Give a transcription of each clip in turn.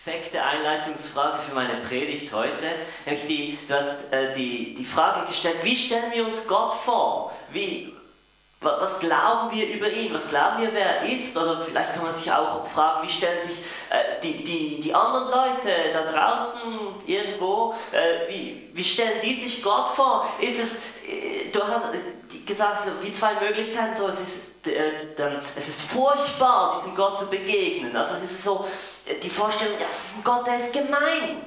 perfekte Einleitungsfrage für meine Predigt heute. Nämlich du hast die Frage gestellt, wie stellen wir uns Gott vor? Was glauben wir über ihn? Was glauben wir, wer er ist? Oder vielleicht kann man sich auch fragen, wie stellen sich die anderen Leute da draußen irgendwo, wie stellen die sich Gott vor? Du hast gesagt, so wie zwei Möglichkeiten, so, es ist furchtbar, diesem Gott zu begegnen. Also es ist so die Vorstellung, ja, es ist ein Gott, der ist gemein,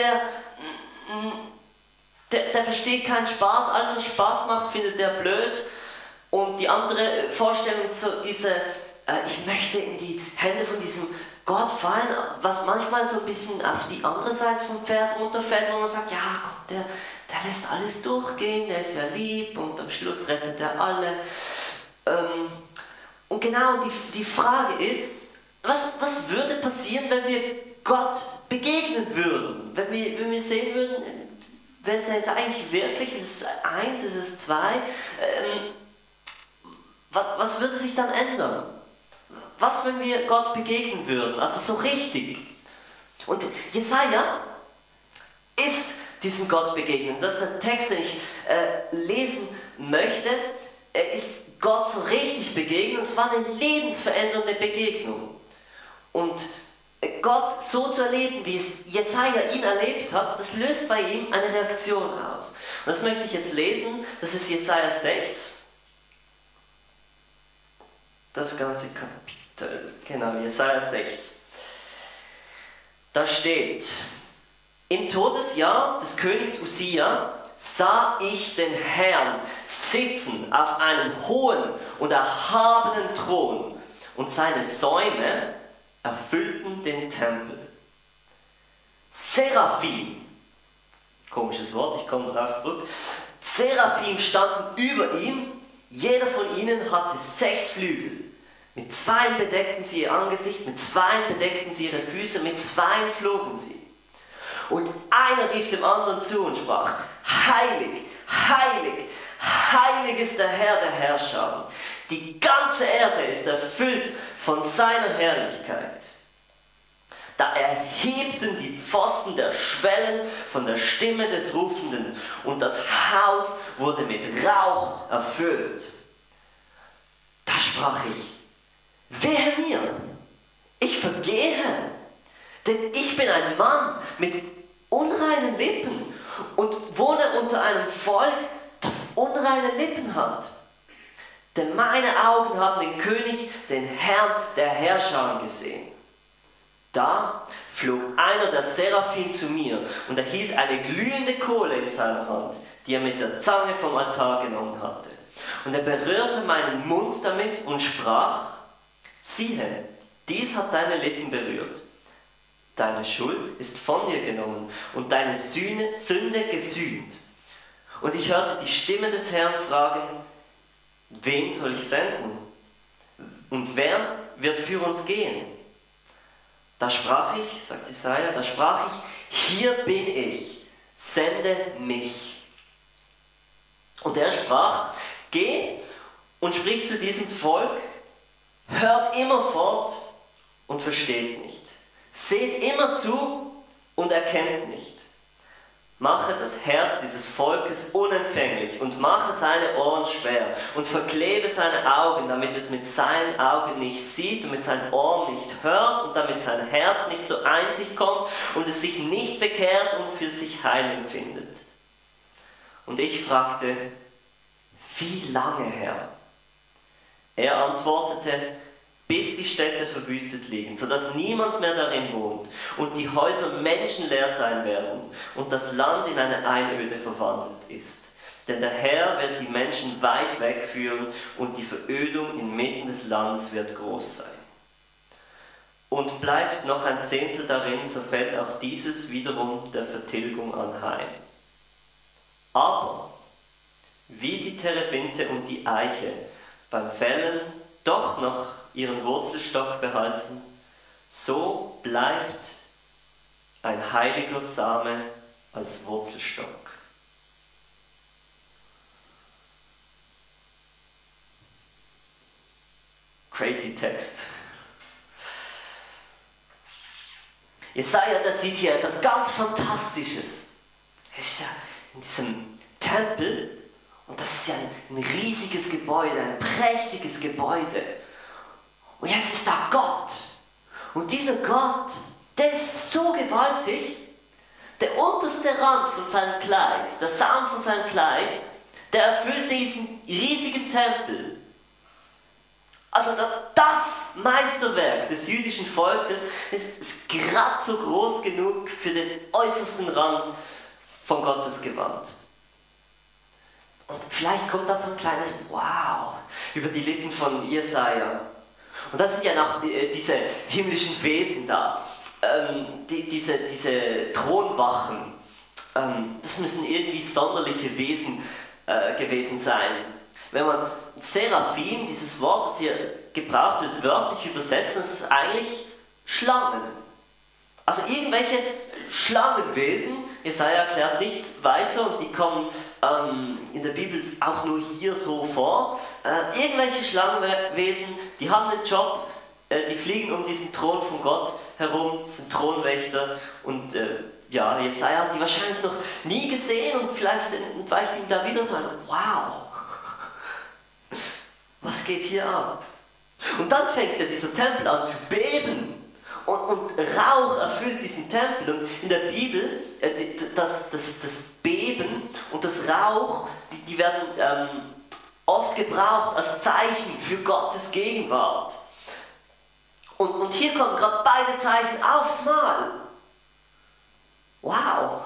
der versteht keinen Spaß, alles was Spaß macht, findet der blöd. Und die andere Vorstellung ist so diese, ich möchte in die Hände von diesem Gott fallen, was manchmal so ein bisschen auf die andere Seite vom Pferd runterfällt, wo man sagt, ja Gott, der lässt alles durchgehen, der ist ja lieb und am Schluss rettet er alle. Und genau die Frage ist, was würde passieren, wenn wir Gott begegnen würden? Wenn wir sehen würden, wer ist er jetzt eigentlich wirklich? Ist es eins, ist es zwei? Was würde sich dann ändern? Was, wenn wir Gott begegnen würden? Also so richtig. Und Jesaja ist diesem Gott begegnet. Das ist der Text, den ich lesen möchte. Er ist Gott so richtig begegnet. Es war eine lebensverändernde Begegnung. Und Gott so zu erleben, wie es Jesaja ihn erlebt hat, das löst bei ihm eine Reaktion aus. Und das möchte ich jetzt lesen. Das ist Jesaja 6. Das ganze Kapitel, genau, Jesaja 6. Da steht: Im Todesjahr des Königs Usia sah ich den Herrn sitzen auf einem hohen und erhabenen Thron, und seine Säume erfüllten den Tempel. Seraphim, komisches Wort, ich komme darauf zurück. Seraphim standen über ihm. Jeder von ihnen hatte 6 Flügel. Mit 2 bedeckten sie ihr Angesicht, mit 2 bedeckten sie ihre Füße, mit 2 flogen sie. Und einer rief dem anderen zu und sprach: Heilig, heilig, heilig ist der Herr der Herrscher. Die ganze Erde ist erfüllt von seiner Herrlichkeit. Da erhebten die Pfosten der Schwellen von der Stimme des Rufenden, und das Haus wurde mit Rauch erfüllt. Da sprach ich: Wehe mir, ich vergehe, denn ich bin ein Mann mit unreinen Lippen und wohne unter einem Volk, das unreine Lippen hat. Denn meine Augen haben den König, den Herrn der Herrscher gesehen. Da flog einer der Seraphim zu mir und erhielt eine glühende Kohle in seiner Hand, die er mit der Zange vom Altar genommen hatte. Und er berührte meinen Mund damit und sprach: Siehe, dies hat deine Lippen berührt. Deine Schuld ist von dir genommen und deine Sünde gesühnt. Und ich hörte die Stimme des Herrn fragen: Wen soll ich senden? Und wer wird für uns gehen? Da sprach ich, sagt Jesaja, hier bin ich, sende mich. Und er sprach: Geh und sprich zu diesem Volk, hört immer fort und versteht nicht. Seht immer zu und erkennt nicht. Mache das Herz dieses Volkes unempfänglich und mache seine Ohren schwer und verklebe seine Augen, damit es mit seinen Augen nicht sieht und mit seinen Ohren nicht hört und damit sein Herz nicht zur Einsicht kommt und es sich nicht bekehrt und für sich Heilung findet. Und ich fragte: Wie lange, Herr? Er antwortete: Bis die Städte verwüstet liegen, sodass niemand mehr darin wohnt und die Häuser menschenleer sein werden und das Land in eine Einöde verwandelt ist. Denn der Herr wird die Menschen weit wegführen und die Verödung inmitten des Landes wird groß sein. Und bleibt noch ein Zehntel darin, so fällt auch dieses wiederum der Vertilgung anheim. Aber wie die Terebinte und die Eiche beim Fällen doch noch ihren Wurzelstock behalten, so bleibt ein heiliger Same als Wurzelstock. Crazy Text. Jesaja, der sieht hier etwas ganz Fantastisches. Er ist ja in diesem Tempel und das ist ja ein riesiges Gebäude, ein prächtiges Gebäude. Und jetzt ist da Gott. Und dieser Gott, der ist so gewaltig, der unterste Rand von seinem Kleid, der Saum von seinem Kleid, der erfüllt diesen riesigen Tempel. Also das Meisterwerk des jüdischen Volkes ist gerade so groß genug für den äußersten Rand von Gottes Gewand. Und vielleicht kommt da so ein kleines Wow über die Lippen von Jesaja. Und das sind ja noch diese himmlischen Wesen da, diese Thronwachen. Das müssen irgendwie sonderliche Wesen gewesen sein. Wenn man Seraphim, dieses Wort, das hier gebraucht wird, wörtlich übersetzt, das ist eigentlich Schlangen. Also irgendwelche Schlangenwesen, Jesaja erklärt nicht weiter und die kommen in der Bibel auch nur hier so vor. Irgendwelche Schlangenwesen, die haben einen Job, die fliegen um diesen Thron von Gott herum, sind Thronwächter und ja, Jesaja hat die wahrscheinlich noch nie gesehen und vielleicht entweicht ihm da wieder so ein Wow, was geht hier ab? Und dann fängt ja dieser Tempel an zu beben und Rauch erfüllt diesen Tempel und in der Bibel das Beben und das Rauch, die werden oft gebraucht als Zeichen für Gottes Gegenwart. Und hier kommen gerade beide Zeichen aufs Mal. Wow!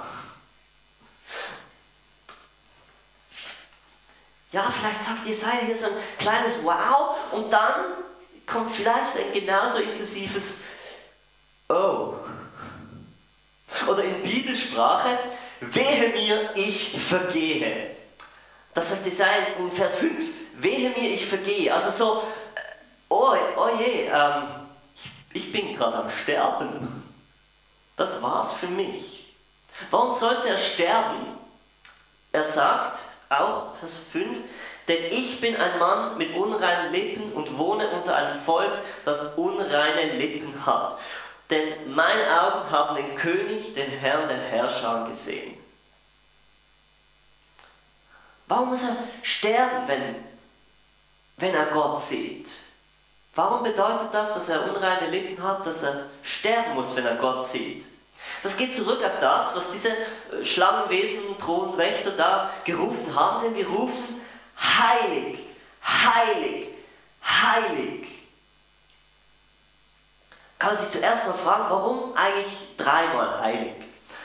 Ja, vielleicht sagt Jesaja hier so ein kleines Wow und dann kommt vielleicht ein genauso intensives Oh. Oder in Bibelsprache, wehe mir, ich vergehe. Das sagt Jesaja in Vers 5, wehe mir, ich vergehe. Also so, oh je, ich bin gerade am Sterben. Das war's für mich. Warum sollte er sterben? Er sagt, auch Vers 5, denn ich bin ein Mann mit unreinen Lippen und wohne unter einem Volk, das unreine Lippen hat. Denn meine Augen haben den König, den Herrn der Herrscher gesehen. Warum muss er sterben, wenn er Gott sieht? Warum bedeutet das, dass er unreine Lippen hat, dass er sterben muss, wenn er Gott sieht? Das geht zurück auf das, was diese Schlangenwesen, Thronwächter da gerufen haben. Sie haben gerufen, heilig, heilig, heilig. Kann man sich zuerst mal fragen, warum eigentlich dreimal heilig?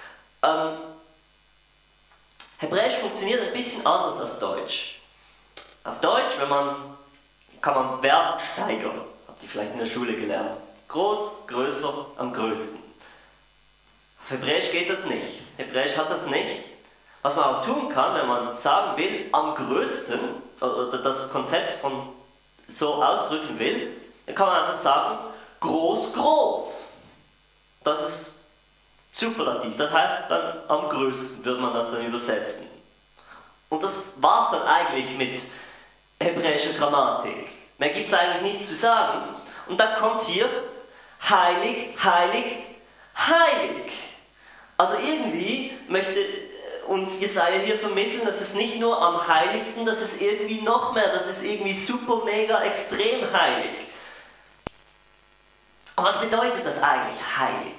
Hebräisch funktioniert ein bisschen anders als Deutsch. Auf Deutsch, kann man Verben steigern. Habt ihr vielleicht in der Schule gelernt. Groß, größer, am größten. Auf Hebräisch geht das nicht. Hebräisch hat das nicht. Was man auch tun kann, wenn man sagen will, am größten, oder das Konzept von so ausdrücken will, dann kann man einfach sagen, groß, groß. Das ist Superlativ. Das heißt dann, am größten würde man das dann übersetzen. Und das war es dann eigentlich mit hebräischer Grammatik. Mehr gibt es eigentlich nichts zu sagen. Und dann kommt hier heilig, heilig, heilig. Also irgendwie möchte uns Jesaja hier vermitteln, dass es nicht nur am heiligsten, das ist irgendwie noch mehr, das ist irgendwie super, mega, extrem heilig. Aber was bedeutet das eigentlich, heilig?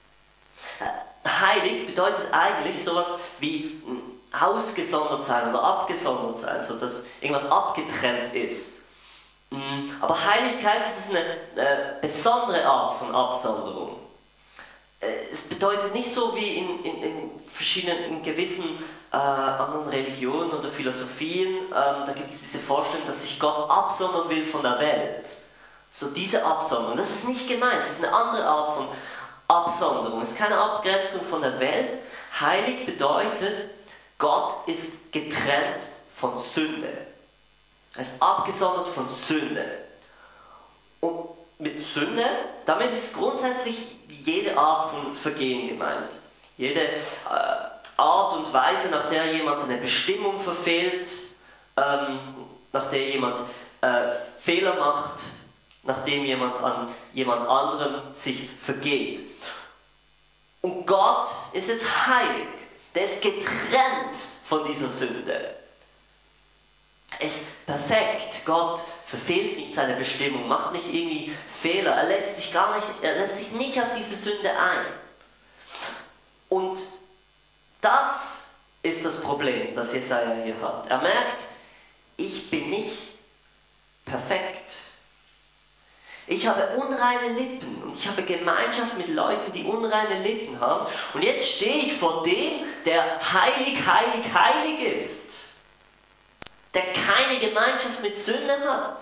Heilig bedeutet eigentlich sowas wie ausgesondert sein oder abgesondert sein, so dass irgendwas abgetrennt ist. Aber Heiligkeit, das ist eine besondere Art von Absonderung. Es bedeutet nicht so wie in gewissen anderen Religionen oder Philosophien, da gibt es diese Vorstellung, dass sich Gott absondern will von der Welt. So diese Absonderung, das ist nicht gemeint, es ist eine andere Art von Absonderung, es ist keine Abgrenzung von der Welt. Heilig bedeutet, Gott ist getrennt von Sünde. Er ist abgesondert von Sünde. Und mit Sünde, damit ist grundsätzlich jede Art von Vergehen gemeint. Jede Art und Weise, nach der jemand seine Bestimmung verfehlt, nach der jemand Fehler macht, nachdem jemand an jemand anderem sich vergeht. Und Gott ist jetzt heilig. Der ist getrennt von dieser Sünde. Er ist perfekt. Gott verfehlt nicht seine Bestimmung, macht nicht irgendwie Fehler. Er lässt sich nicht auf diese Sünde ein. Und das ist das Problem, das Jesaja hier hat. Er merkt, ich bin nicht perfekt. Ich habe unreine Lippen und ich habe Gemeinschaft mit Leuten, die unreine Lippen haben. Und jetzt stehe ich vor dem, der heilig, heilig, heilig ist. Der keine Gemeinschaft mit Sündern hat.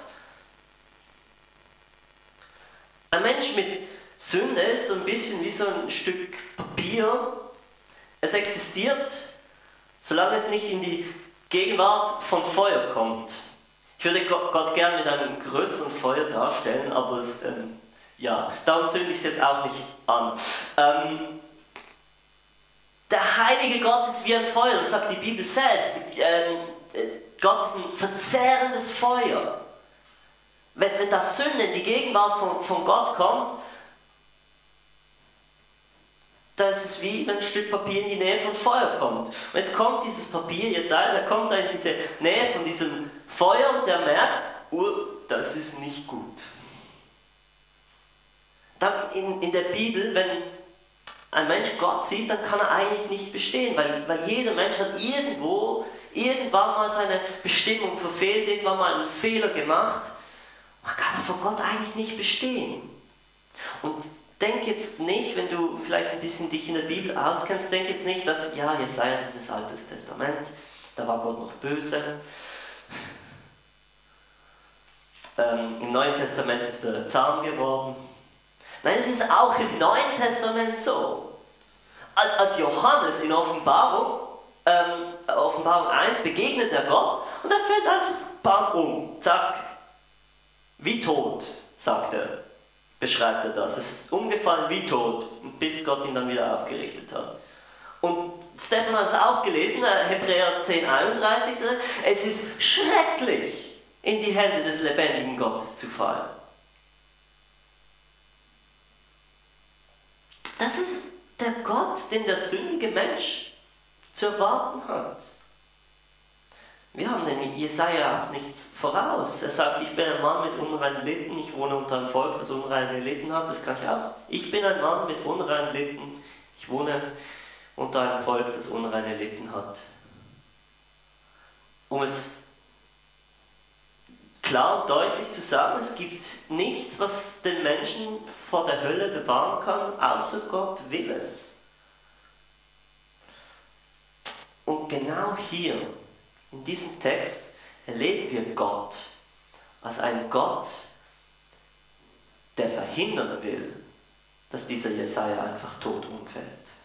Ein Mensch mit Sünde ist so ein bisschen wie so ein Stück Papier. Es existiert, solange es nicht in die Gegenwart von Feuer kommt. Ich würde Gott gern mit einem größeren Feuer darstellen, aber darum zünde ich es jetzt auch nicht an. Der heilige Gott ist wie ein Feuer, das sagt die Bibel selbst. Gott ist ein verzehrendes Feuer. Wenn das Sünde in die Gegenwart von Gott kommt, da ist es wie wenn ein Stück Papier in die Nähe von Feuer kommt. Und jetzt kommt dieses Papier, Jesaja, der kommt da in diese Nähe von diesem Feuer und der merkt, das ist nicht gut. Dann in der Bibel, wenn ein Mensch Gott sieht, dann kann er eigentlich nicht bestehen, weil jeder Mensch hat irgendwann mal seine Bestimmung verfehlt, irgendwann mal einen Fehler gemacht. Man kann vor Gott eigentlich nicht bestehen. Und denk jetzt nicht, wenn du vielleicht ein bisschen dich in der Bibel auskennst, denk jetzt nicht, dass, Jesaja, das ist Altes Testament, da war Gott noch böse. Im Neuen Testament ist er zahm geworden. Nein, es ist auch im Neuen Testament so. Als Johannes in Offenbarung 1 begegnet er Gott und er fällt einfach bam um, zack, wie tot, sagt er, beschreibt er das. Es ist umgefallen wie tot, bis Gott ihn dann wieder aufgerichtet hat. Und Stefan hat es auch gelesen, Hebräer 10,31, es ist schrecklich, in die Hände des lebendigen Gottes zu fallen. Das ist der Gott, den der sündige Mensch zu erwarten hat. Wir haben den Jesaja auch nichts voraus. Er sagt, ich bin ein Mann mit unreinen Lippen, ich wohne unter einem Volk, das unreine Lippen hat, das kann ich aus. Ich bin ein Mann mit unreinen Lippen, ich wohne unter einem Volk, das unreine Lippen hat. Um es klar und deutlich zu sagen, es gibt nichts, was den Menschen vor der Hölle bewahren kann, außer Gott will es. Und genau hier, in diesem Text, erleben wir Gott als einen Gott, der verhindern will, dass dieser Jesaja einfach tot umfällt.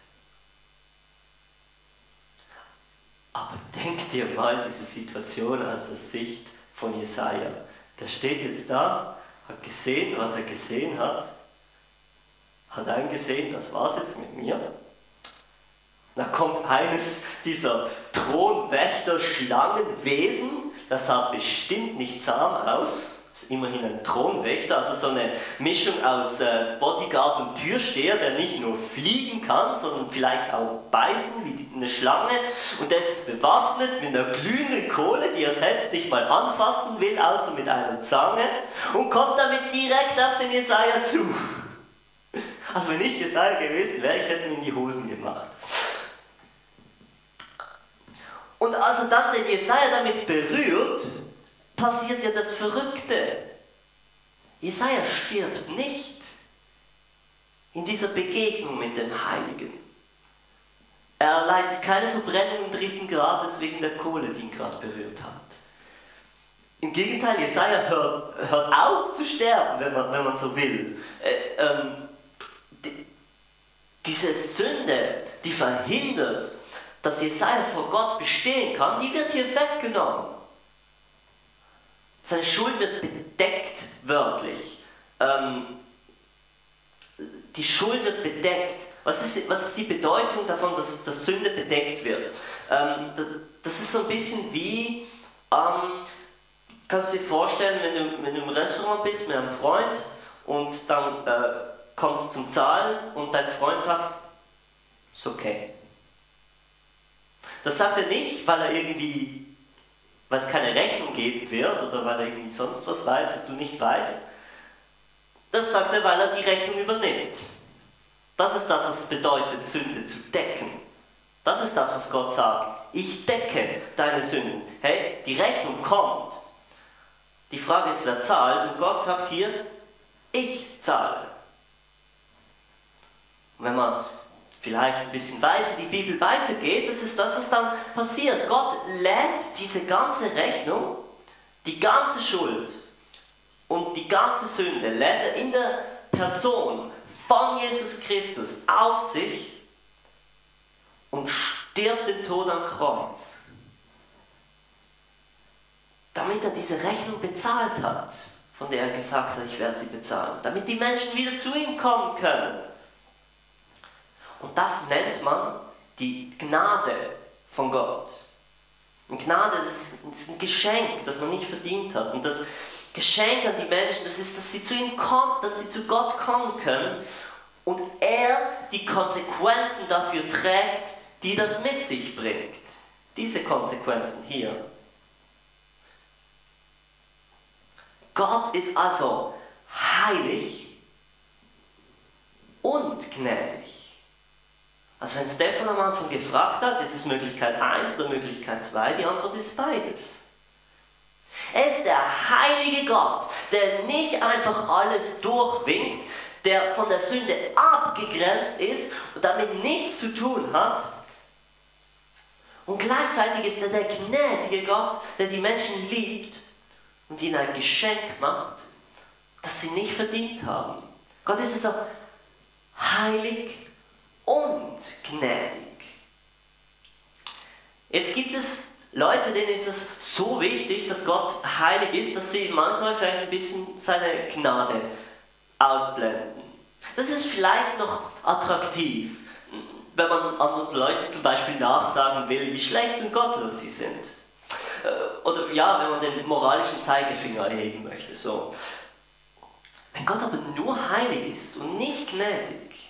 Aber denkt dir mal diese Situation aus der Sicht von Jesaja. Der steht jetzt da, hat gesehen, was er gesehen hat eingesehen, das war's jetzt mit mir. Da kommt eines dieser Thronwächter-Schlangenwesen, das sah bestimmt nicht zahm aus, ist immerhin ein Thronwächter, also so eine Mischung aus Bodyguard und Türsteher, der nicht nur fliegen kann, sondern vielleicht auch beißen wie eine Schlange, und der ist jetzt bewaffnet mit einer glühenden Kohle, die er selbst nicht mal anfassen will, außer mit einer Zange, und kommt damit direkt auf den Jesaja zu. Also wenn ich Jesaja gewesen wäre, ich hätte ihm in die Hosen gemacht. Und als er dann den Jesaja damit berührt, passiert ja das Verrückte. Jesaja stirbt nicht in dieser Begegnung mit dem Heiligen. Er erleidet keine Verbrennung 3. Grades wegen der Kohle, die ihn gerade berührt hat. Im Gegenteil, Jesaja hört auf zu sterben, wenn man so will. Diese Sünde, die verhindert, dass Jesaja vor Gott bestehen kann, die wird hier weggenommen. Seine Schuld wird bedeckt, wörtlich. Die Schuld wird bedeckt. Was ist die Bedeutung davon, dass Sünde bedeckt wird? Das ist so ein bisschen wie, kannst du dir vorstellen, wenn du im Restaurant bist mit einem Freund und dann kommst zum Zahlen und dein Freund sagt, Ist okay. Das sagt er nicht, weil es keine Rechnung geben wird oder weil er irgendwie sonst was weiß, was du nicht weißt. Das sagt er, weil er die Rechnung übernimmt. Das ist das, was es bedeutet, Sünde zu decken. Das ist das, was Gott sagt. Ich decke deine Sünden. Hey, die Rechnung kommt. Die Frage ist, wer zahlt? Und Gott sagt hier, ich zahle. Und wenn man vielleicht ein bisschen weiß, wie die Bibel weitergeht, das ist das, was dann passiert. Gott lädt diese ganze Rechnung, die ganze Schuld und die ganze Sünde, lädt er in der Person von Jesus Christus auf sich und stirbt den Tod am Kreuz. Damit er diese Rechnung bezahlt hat, von der er gesagt hat, ich werde sie bezahlen. Damit die Menschen wieder zu ihm kommen können. Und das nennt man die Gnade von Gott. Und Gnade, das ist ein Geschenk, das man nicht verdient hat. Und das Geschenk an die Menschen, das ist, dass sie zu ihm kommen, dass sie zu Gott kommen können und er die Konsequenzen dafür trägt, die das mit sich bringt. Diese Konsequenzen hier. Gott ist also heilig und gnädig. Also wenn Stefan am Anfang gefragt hat, ist es Möglichkeit 1 oder Möglichkeit 2, die Antwort ist beides. Er ist der heilige Gott, der nicht einfach alles durchwinkt, der von der Sünde abgegrenzt ist und damit nichts zu tun hat. Und gleichzeitig ist er der gnädige Gott, der die Menschen liebt und ihnen ein Geschenk macht, das sie nicht verdient haben. Gott ist also heilig und gnädig. Jetzt gibt es Leute, denen ist es so wichtig, dass Gott heilig ist, dass sie manchmal vielleicht ein bisschen seine Gnade ausblenden. Das ist vielleicht noch attraktiv, wenn man anderen Leuten zum Beispiel nachsagen will, wie schlecht und gottlos sie sind. Oder ja, wenn man den moralischen Zeigefinger erheben möchte. So. Wenn Gott aber nur heilig ist und nicht gnädig,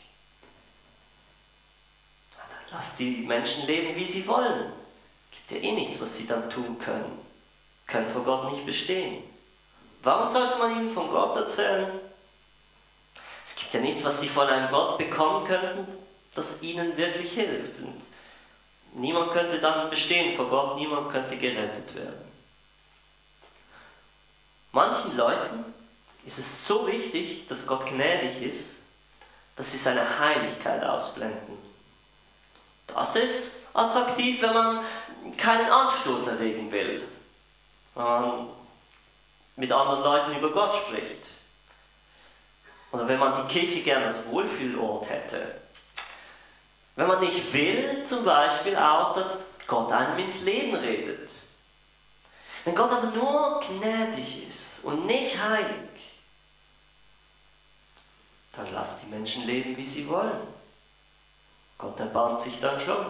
dann lasst die Menschen leben, wie sie wollen. Gibt ja eh nichts, was sie dann tun können. Können vor Gott nicht bestehen. Warum sollte man ihnen von Gott erzählen? Es gibt ja nichts, was sie von einem Gott bekommen könnten, das ihnen wirklich hilft. Und niemand könnte dann bestehen vor Gott, niemand könnte gerettet werden. Manchen Leuten ist es so wichtig, dass Gott gnädig ist, dass sie seine Heiligkeit ausblenden. Das ist attraktiv, wenn man keinen Anstoß erregen will, wenn man mit anderen Leuten über Gott spricht. Oder wenn man die Kirche gerne als Wohlfühlort hätte. Wenn man nicht will, zum Beispiel auch, dass Gott einem ins Leben redet. Wenn Gott aber nur gnädig ist und nicht heilig, dann lasst die Menschen leben, wie sie wollen. Gott erbarmt sich dann schon.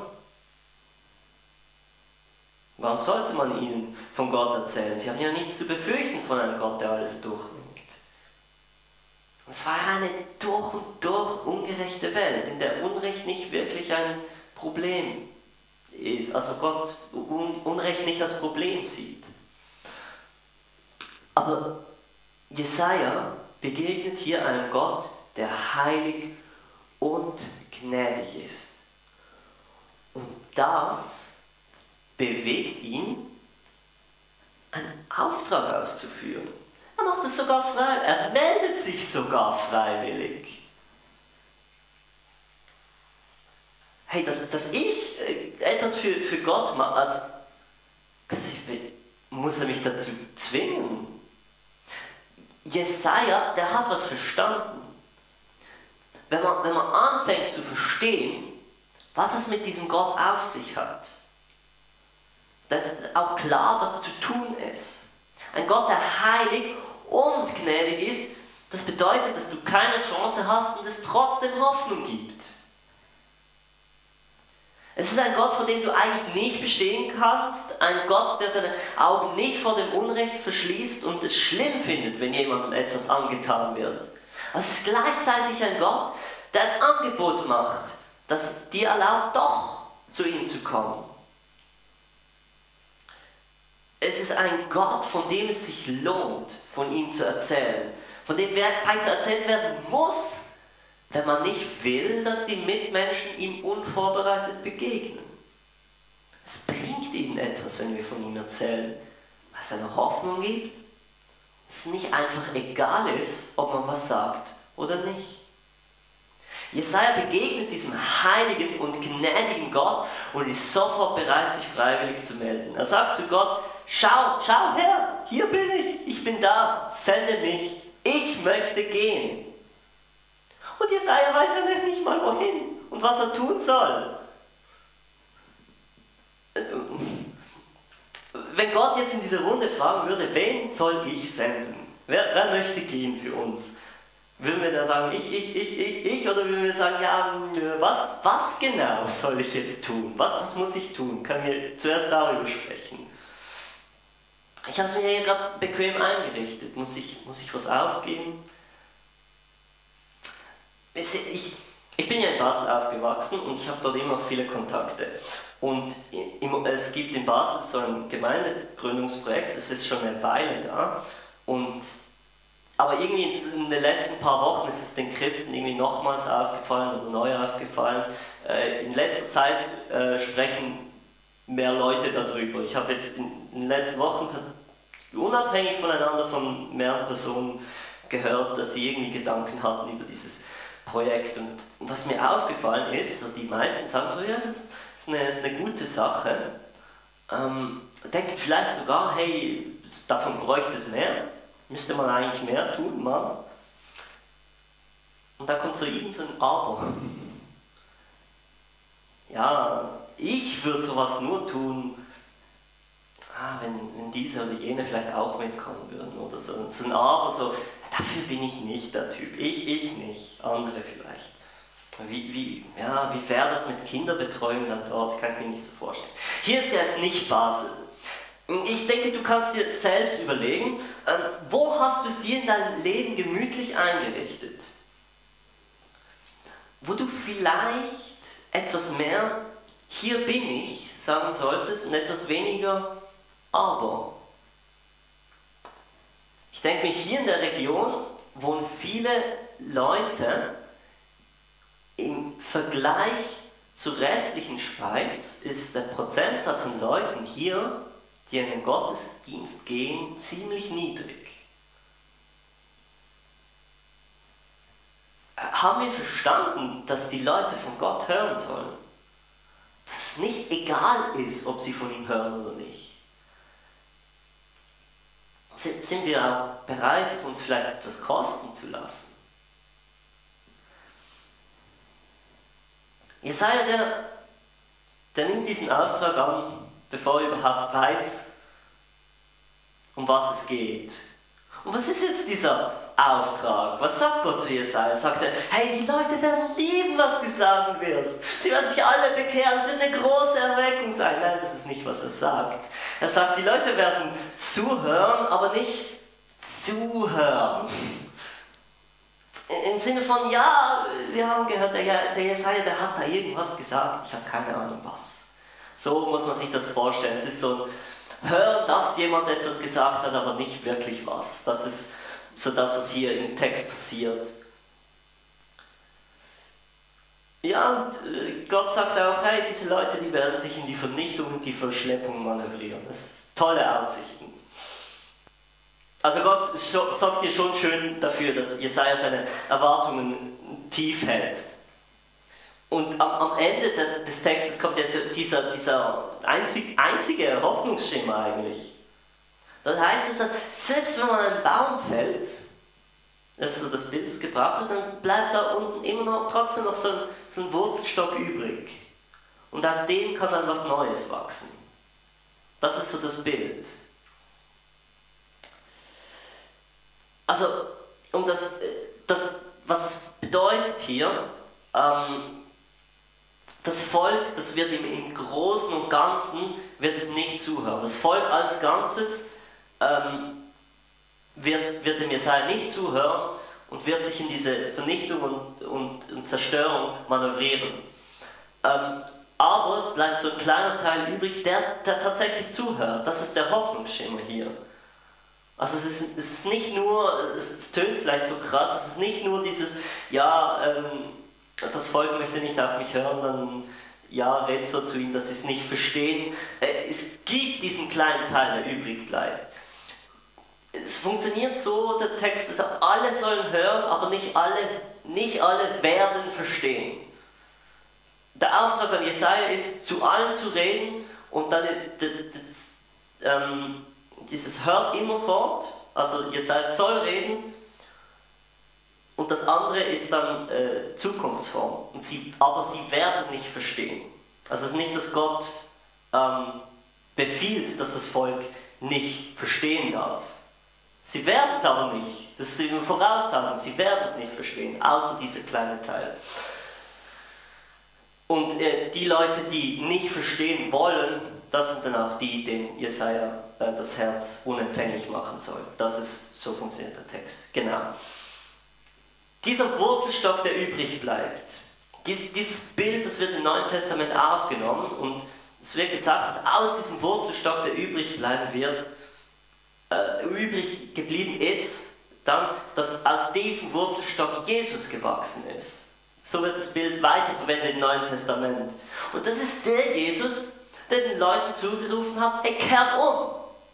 Warum sollte man ihnen von Gott erzählen? Sie haben ja nichts zu befürchten von einem Gott, der alles durchwinkt. Es war eine durch und durch ungerechte Welt, in der Unrecht nicht wirklich ein Problem ist. Also Gott Unrecht nicht als Problem sieht. Aber Jesaja begegnet hier einem Gott, der heilig und gnädig ist. Und das bewegt ihn, einen Auftrag auszuführen. Er macht es sogar frei, er meldet sich sogar freiwillig. Hey, dass ich etwas für Gott mache, also muss er mich dazu zwingen? Jesaja, der hat was verstanden. Wenn man anfängt zu verstehen, was es mit diesem Gott auf sich hat, dann ist auch klar, was zu tun ist. Ein Gott, der heilig und gnädig ist, das bedeutet, dass du keine Chance hast und es trotzdem Hoffnung gibt. Es ist ein Gott, vor dem du eigentlich nicht bestehen kannst, ein Gott, der seine Augen nicht vor dem Unrecht verschließt und es schlimm findet, wenn jemandem etwas angetan wird. Aber es ist gleichzeitig ein Gott, der ein Angebot macht dass dir erlaubt, doch zu ihm zu kommen. Es ist ein Gott, von dem es sich lohnt, von ihm zu erzählen, von dem weiter erzählt werden muss, wenn man nicht will, dass die Mitmenschen ihm unvorbereitet begegnen. Es bringt ihnen etwas, wenn wir von ihm erzählen, weil es eine Hoffnung gibt, dass es nicht einfach egal ist, ob man was sagt oder nicht. Jesaja begegnet diesem heiligen und gnädigen Gott und ist sofort bereit, sich freiwillig zu melden. Er sagt zu Gott, schau her, hier bin ich bin da, sende mich, ich möchte gehen. Und Jesaja weiß ja nicht mal wohin und was er tun soll. Wenn Gott jetzt in dieser Runde fragen würde, wen soll ich senden? Wer möchte gehen für uns? Würden wir da sagen, ich, oder würden wir sagen, ja, was genau soll ich jetzt tun? Was muss ich tun? Können wir zuerst darüber sprechen? Ich habe es mir hier gerade bequem eingerichtet. Muss ich was aufgeben? Ich bin ja in Basel aufgewachsen und ich habe dort immer noch viele Kontakte. Und es gibt in Basel so ein Gemeindegründungsprojekt, es ist schon eine Weile da. Aber irgendwie in den letzten paar Wochen ist es den Christen irgendwie nochmals aufgefallen oder neu aufgefallen. In letzter Zeit sprechen mehr Leute darüber. Ich habe jetzt in den letzten Wochen unabhängig voneinander von mehreren Personen gehört, dass sie irgendwie Gedanken hatten über dieses Projekt. Und was mir aufgefallen ist, so die meisten sagen so, ja, das ist eine gute Sache. Denken vielleicht sogar, hey, davon bräuchte es mehr. Müsste man eigentlich mehr tun, Mann? Und da kommt so irgend so ein Aber. Ja, ich würde sowas nur tun, wenn diese oder jene vielleicht auch mitkommen würden oder so. So ein Aber, so, dafür bin ich nicht der Typ. Ich nicht, andere vielleicht. Wie wäre das mit Kinderbetreuung dann dort? Kann ich mir nicht so vorstellen. Hier ist ja jetzt nicht Basel. Ich denke, du kannst dir selbst überlegen, wo hast du es dir in deinem Leben gemütlich eingerichtet? Wo du vielleicht etwas mehr, hier bin ich, sagen solltest und etwas weniger, aber. Ich denke mir, hier in der Region wohnen viele Leute, im Vergleich zur restlichen Schweiz ist der Prozentsatz an Leuten hier, die in den Gottesdienst gehen, ziemlich niedrig. Haben wir verstanden, dass die Leute von Gott hören sollen? Dass es nicht egal ist, ob sie von ihm hören oder nicht? Sind wir auch bereit, es uns vielleicht etwas kosten zu lassen? Jesaja, der nimmt diesen Auftrag an, bevor er überhaupt weiß, um was es geht. Und was ist jetzt dieser Auftrag? Was sagt Gott zu Jesaja? Sagt er, hey, die Leute werden lieben, was du sagen wirst. Sie werden sich alle bekehren, es wird eine große Erweckung sein. Nein, das ist nicht, was er sagt. Er sagt, die Leute werden zuhören, aber nicht zuhören. Im Sinne von, ja, wir haben gehört, der Jesaja, der hat da irgendwas gesagt, ich habe keine Ahnung was. So muss man sich das vorstellen. Es ist so ein Hören, dass jemand etwas gesagt hat, aber nicht wirklich was. Das ist so das, was hier im Text passiert. Ja, und Gott sagt auch, hey, diese Leute, die werden sich in die Vernichtung und die Verschleppung manövrieren. Das ist tolle Aussichten. Also Gott sorgt hier schon schön dafür, dass Jesaja seine Erwartungen tief hält. Und am Ende des Textes kommt jetzt dieser einzige Hoffnungsschimmer eigentlich. Dort heißt es, dass selbst wenn man einen Baum fällt, das ist so das Bild, das gebracht wird, dann bleibt da unten immer noch trotzdem noch so ein Wurzelstock übrig. Und aus dem kann dann was Neues wachsen. Das ist so das Bild. Also, was es bedeutet hier, das Volk, das wird im Großen und Ganzen wird es nicht zuhören. Das Volk als Ganzes wird dem Jesaja nicht zuhören und wird sich in diese Vernichtung und Zerstörung manövrieren. Aber es bleibt so ein kleiner Teil übrig, der tatsächlich zuhört. Das ist der Hoffnungsschimmer hier. Also es ist nicht nur, es tönt vielleicht so krass, es ist nicht nur dieses, ja, das Volk möchte nicht auf mich hören, dann ja, red so zu ihnen, dass sie es nicht verstehen. Es gibt diesen kleinen Teil, der übrig bleibt. Es funktioniert so, der Text ist, alle sollen hören, aber nicht alle werden verstehen. Der Auftrag an Jesaja ist, zu allen zu reden und dann dieses hört immerfort, also Jesaja soll reden und das andere ist dann Zukunftsform. Aber sie werden nicht verstehen. Also es ist nicht, dass Gott befiehlt, dass das Volk nicht verstehen darf. Sie werden es aber nicht. Das ist eine Voraussagung, sie werden es nicht verstehen, außer dieser kleine Teil. Und die Leute, die nicht verstehen wollen, das sind dann auch die, denen Jesaja das Herz unempfänglich machen soll. So funktioniert der Text. Genau. Dieser Wurzelstock, der übrig bleibt, dieses Bild, das wird im Neuen Testament aufgenommen und es wird gesagt, dass aus diesem Wurzelstock, der übrig bleiben wird, übrig geblieben ist, dann, dass aus diesem Wurzelstock Jesus gewachsen ist. So wird das Bild weiterverwendet im Neuen Testament. Und das ist der Jesus, der den Leuten zugerufen hat, hey, kehrt um.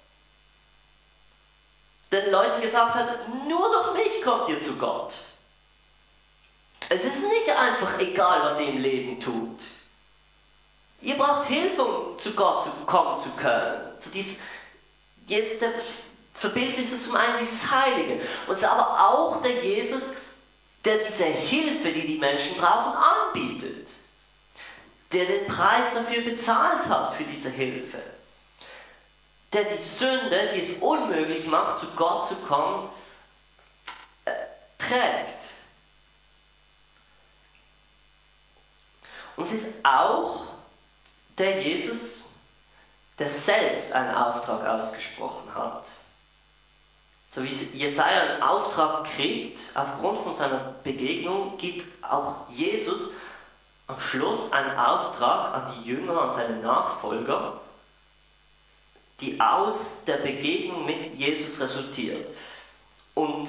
Der den Leuten gesagt hat, nur durch mich kommt ihr zu Gott. Es ist nicht einfach egal, was ihr im Leben tut. Ihr braucht Hilfe, um zu Gott kommen zu können. So Jesus, der verbildlicht zum einen dieses Heilige. Und es ist aber auch der Jesus, der diese Hilfe, die die Menschen brauchen, anbietet. Der den Preis dafür bezahlt hat, für diese Hilfe. Der die Sünde, die es unmöglich macht, zu Gott zu kommen, trägt. Und es ist auch der Jesus, der selbst einen Auftrag ausgesprochen hat. So wie Jesaja einen Auftrag kriegt, aufgrund von seiner Begegnung, gibt auch Jesus am Schluss einen Auftrag an die Jünger, an seine Nachfolger, die aus der Begegnung mit Jesus resultiert. Und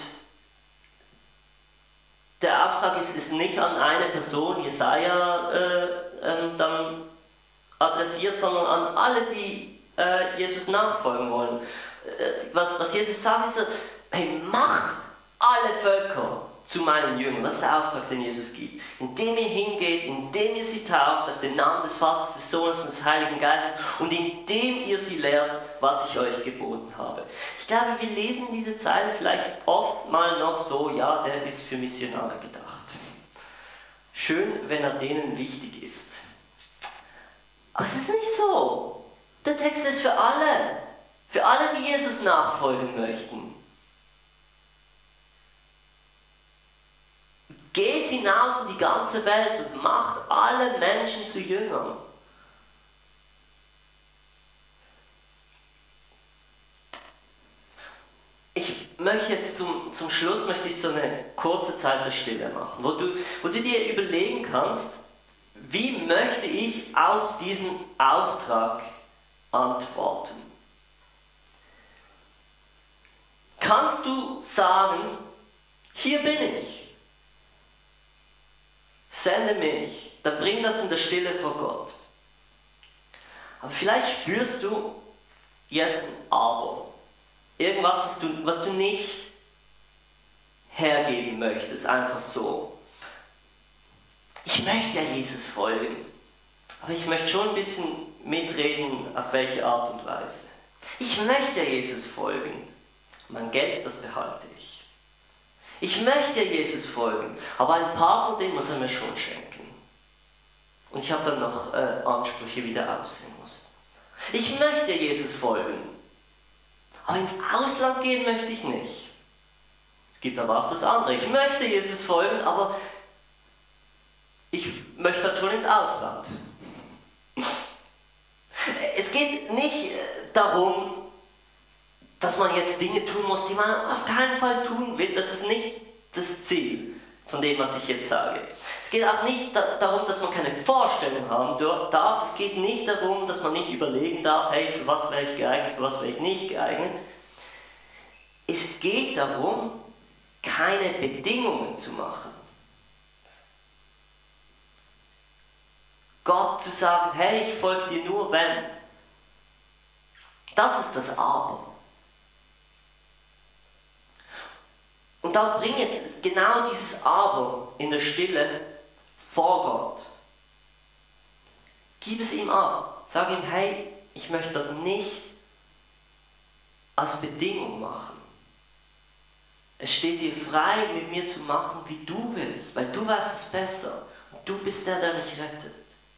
der Auftrag ist nicht an eine Person, Jesaja, dann adressiert, sondern an alle, die Jesus nachfolgen wollen. Was Jesus sagt, ist, hey, macht alle Völker zu meinen Jüngern. Das ist der Auftrag, den Jesus gibt. Indem ihr hingeht, indem ihr sie tauft auf den Namen des Vaters, des Sohnes und des Heiligen Geistes und indem ihr sie lehrt, was ich euch geboten habe. Ich glaube, wir lesen diese Zeilen vielleicht oft mal noch so, ja, der ist für Missionare gedacht. Schön, wenn er denen wichtig ist. Aber es ist nicht so. Der Text ist für alle. Für alle, die Jesus nachfolgen möchten. Geht hinaus in die ganze Welt und macht alle Menschen zu Jüngern. Ich möchte jetzt zum Schluss so eine kurze Zeit der Stille machen, wo du dir überlegen kannst, wie möchte ich auf diesen Auftrag antworten? Kannst du sagen, hier bin ich, sende mich, dann bring das in der Stille vor Gott. Aber vielleicht spürst du jetzt ein Aber, irgendwas, was du nicht hergeben möchtest, einfach so. Ich möchte ja Jesus folgen, aber ich möchte schon ein bisschen mitreden, auf welche Art und Weise. Ich möchte ja Jesus folgen. Mein Geld, das behalte ich. Ich möchte Jesus folgen, aber ein Partner, den muss er mir schon schenken. Und ich habe dann noch Ansprüche, wie der aussehen muss. Ich möchte Jesus folgen, aber ins Ausland gehen möchte ich nicht. Es gibt aber auch das andere. Ich möchte Jesus folgen, aber ich möchte dann schon ins Ausland. Es geht nicht darum, dass man jetzt Dinge tun muss, die man auf keinen Fall tun will. Das ist nicht das Ziel von dem, was ich jetzt sage. Es geht auch nicht darum, dass man keine Vorstellung haben darf. Es geht nicht darum, dass man nicht überlegen darf, hey, für was wäre ich geeignet, für was wäre ich nicht geeignet. Es geht darum, keine Bedingungen zu machen. Gott zu sagen, hey, ich folge dir nur, wenn. Das ist das Aber. Und dann bring jetzt genau dieses Aber in der Stille vor Gott. Gib es ihm ab. Sag ihm, hey, ich möchte das nicht als Bedingung machen. Es steht dir frei, mit mir zu machen, wie du willst, weil du weißt es besser. Und du bist der, der mich rettet.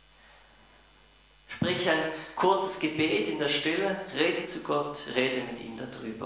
Sprich ein kurzes Gebet in der Stille, rede zu Gott, rede mit ihm darüber.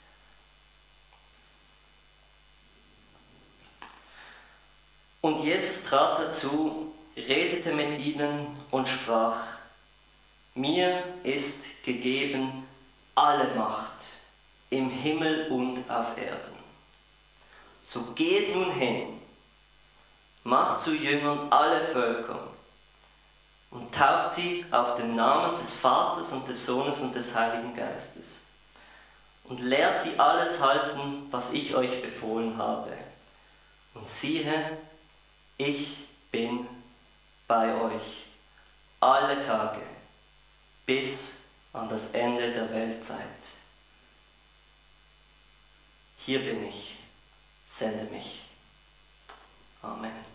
Und Jesus trat herzu, redete mit ihnen und sprach, mir ist gegeben alle Macht im Himmel und auf Erden. So geht nun hin, macht zu Jüngern alle Völker und tauft sie auf den Namen des Vaters und des Sohnes und des Heiligen Geistes und lehrt sie alles halten, was ich euch befohlen habe. Und siehe, ich bin bei euch alle Tage bis an das Ende der Weltzeit. Hier bin ich, sende mich. Amen.